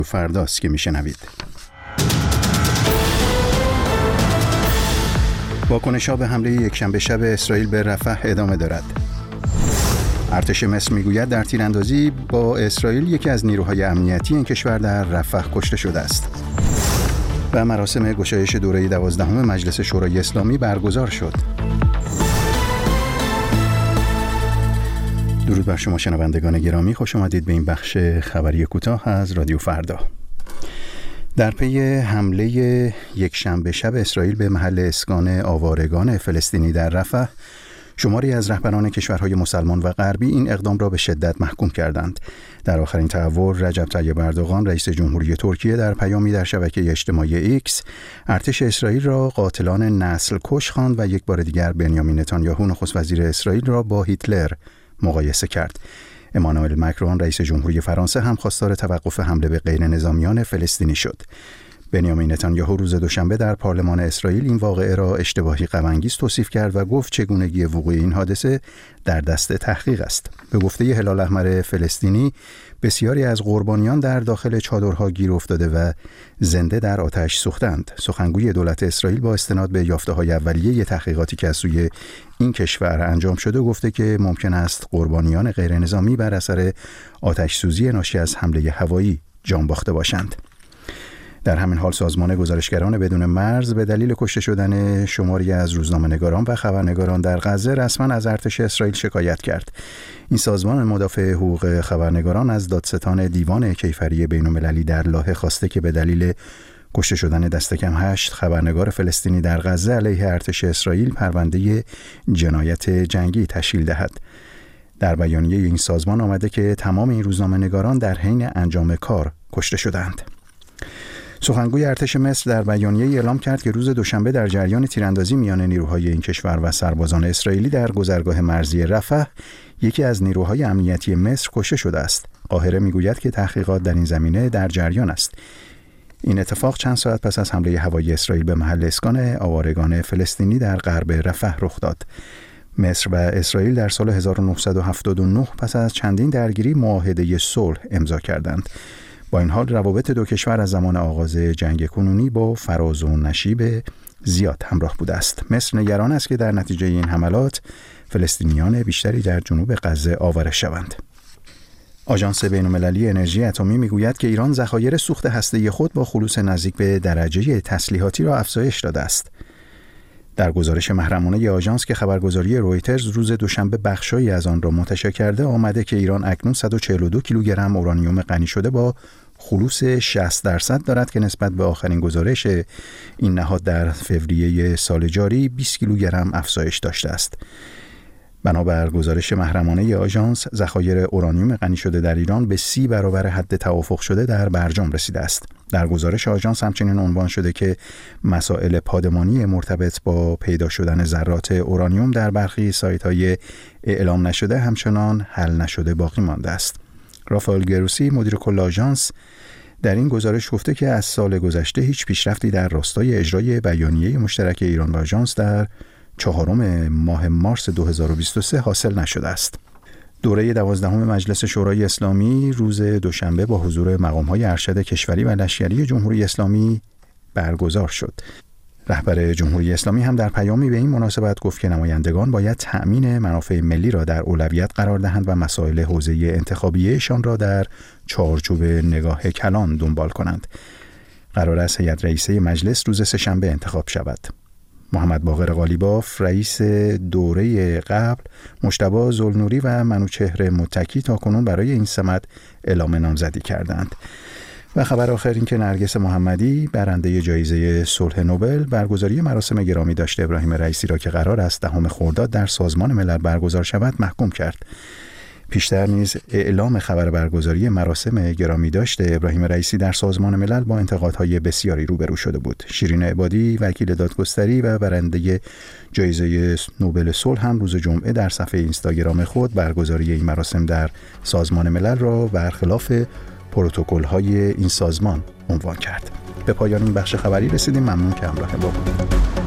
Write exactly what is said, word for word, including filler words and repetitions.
فرداست که میشنوید. واکنش‌ها به حمله یکشنبه شب اسرائیل به رفح ادامه دارد. ارتش مصر میگوید در تیراندازی با اسرائیل یکی از نیروهای امنیتی این کشور در رفح کشته شده است. و مراسم گشایش دوره دوازدهم مجلس شورای اسلامی برگزار شد. درود بر شما شنوندگان گرامی، خوش آمدید به این بخش خبری کوتاه از رادیو فردا. در پی حمله یکشنبه شب اسرائیل به محل اسکان آوارگان فلسطینی در رفح، شماری از رهبران کشورهای مسلمان و غربی این اقدام را به شدت محکوم کردند. در آخرین تحول، رجب طیب اردوغان رئیس جمهوری ترکیه در پیامی در شبکه اجتماعی ایکس ارتش اسرائیل را قاتلان نسل کش خواند و یک بار دیگر بنیامین نتانیاهو نخست وزیر اسرائیل را با هیتلر مقایسه کرد. امانوئل مکرون رئیس جمهوری فرانسه هم خواستار توقف حمله به غیر نظامیان فلسطینی شد. بنیامین نتانیاهو روز دوشنبه در پارلمان اسرائیل این واقعه را اشتباهی غم‌انگیز توصیف کرد و گفت چگونگی وقوع این حادثه در دست تحقیق است. به گفته هلال احمر فلسطینی، بسیاری از قربانیان در داخل چادرها گیر افتاده و زنده در آتش سوختند. سخنگوی دولت اسرائیل با استناد به یافته‌های اولیه تحقیقاتی که از سوی این کشور انجام شده گفته که ممکن است قربانیان غیر نظامی بر اثر آتش سوزی ناشی از حمله هوایی جان باخته باشند. در همین حال سازمان گزارشگران بدون مرز به دلیل کشته شدن شماری از روزنامه‌نگاران و خبرنگاران در غزه رسما از ارتش اسرائیل شکایت کرد. این سازمان مدافع حقوق خبرنگاران از دادستان دیوان کیفری بین‌المللی در لاهه خواسته که به دلیل کشته شدن دست کم هشت خبرنگار فلسطینی در غزه علیه ارتش اسرائیل پرونده جنایت جنگی تشکیل دهد. در بیانیه این سازمان آمده که تمام این روزنامه‌نگاران در حین انجام کار کشته شدند. سخنگوی ارتش مصر در بیانیه اعلام کرد که روز دوشنبه در جریان تیراندازی میان نیروهای این کشور و سربازان اسرائیلی در گذرگاه مرزی رفح یکی از نیروهای امنیتی مصر کشته شده است. قاهره میگوید که تحقیقات در این زمینه در جریان است. این اتفاق چند ساعت پس از حمله هوایی اسرائیل به محل اسکان آوارگان فلسطینی در غرب رفح رخ داد. مصر و اسرائیل در سال هزار و نهصد و هفتاد و نه پس از چندین درگیری معاهده صلح امضا کردند. با این حال روابط دو کشور از زمان آغاز جنگ کنونی با فراز و نشیب زیاد همراه بوده است. مصر نگران است که در نتیجه این حملات فلسطینیان بیشتری در جنوب غزه آواره شوند. آژانس بین‌المللی انرژی اتمی میگوید که ایران ذخایر سوخت هسته‌ای خود با خلوص نزدیک به درجه تسلیحاتی را افزایش داده است. در گزارش محرمانه آژانس که خبرگزاری رویترز روز دوشنبه بخشایی از آن را منتشر کرده آمده که ایران اکنون صد و چهل و دو کیلوگرم اورانیوم غنی شده با خلوص شصت درصد دارد که نسبت به آخرین گزارش این نهاد در فوریه سال جاری بیست کیلوگرم افزایش داشته است. بنابر گزارش محرمانه آژانس، ذخایر اورانیوم غنی شده در ایران به سی برابر حد توافق شده در برجام رسیده است. در گزارش آژانس همچنین عنوان شده که مسائل پادمانی مرتبط با پیدا شدن ذرات اورانیوم در برخی سایت‌های اعلام نشده همچنان حل نشده باقی مانده است. رافائل گروسی مدیر کل آژانس در این گزارش گفته که از سال گذشته هیچ پیشرفتی در راستای اجرای بیانیه مشترک ایران و آژانس در چهارم ماه مارس دو هزار و بیست و سه حاصل نشده است. دوره دوازدهم مجلس شورای اسلامی روز دوشنبه با حضور مقام‌های ارشد کشوری و لشکری جمهوری اسلامی برگزار شد. رهبر جمهوری اسلامی هم در پیامی به این مناسبت گفت که نمایندگان باید تأمین منافع ملی را در اولویت قرار دهند و مسائل حوزه انتخابیه‌شان را در چارچوب نگاه کلان دنبال کنند. قرار است هیئت رئیسه مجلس روز سه‌شنبه انتخاب شود. محمد باقر قالیباف رئیس دوره قبل، مجتبی ذوالنوری و منوچهر متکی تاکنون برای این سمت اعلام نامزدی کردند. و خبر آخر این که نرگس محمدی برنده جایزه صلح نوبل برگزاری مراسم گرامی داشته ابراهیم رئیسی را که قرار است دهم خرداد در سازمان ملل برگزار شود محکوم کرد. پیشتر نیز اعلام خبر برگزاری مراسم گرامی داشته ابراهیم رئیسی در سازمان ملل با انتقادهای بسیاری روبرو شده بود. شیرین عبادی وکیل دادگستری و برنده جایزه نوبل صلح هم روز جمعه در صفحه اینستاگرام خود برگزاری این مراسم در سازمان ملل را برخلاف پروتکل‌های این سازمان عنوان کرد. به پایان این بخش خبری رسیدیم. ممنون که همراه ما بودید.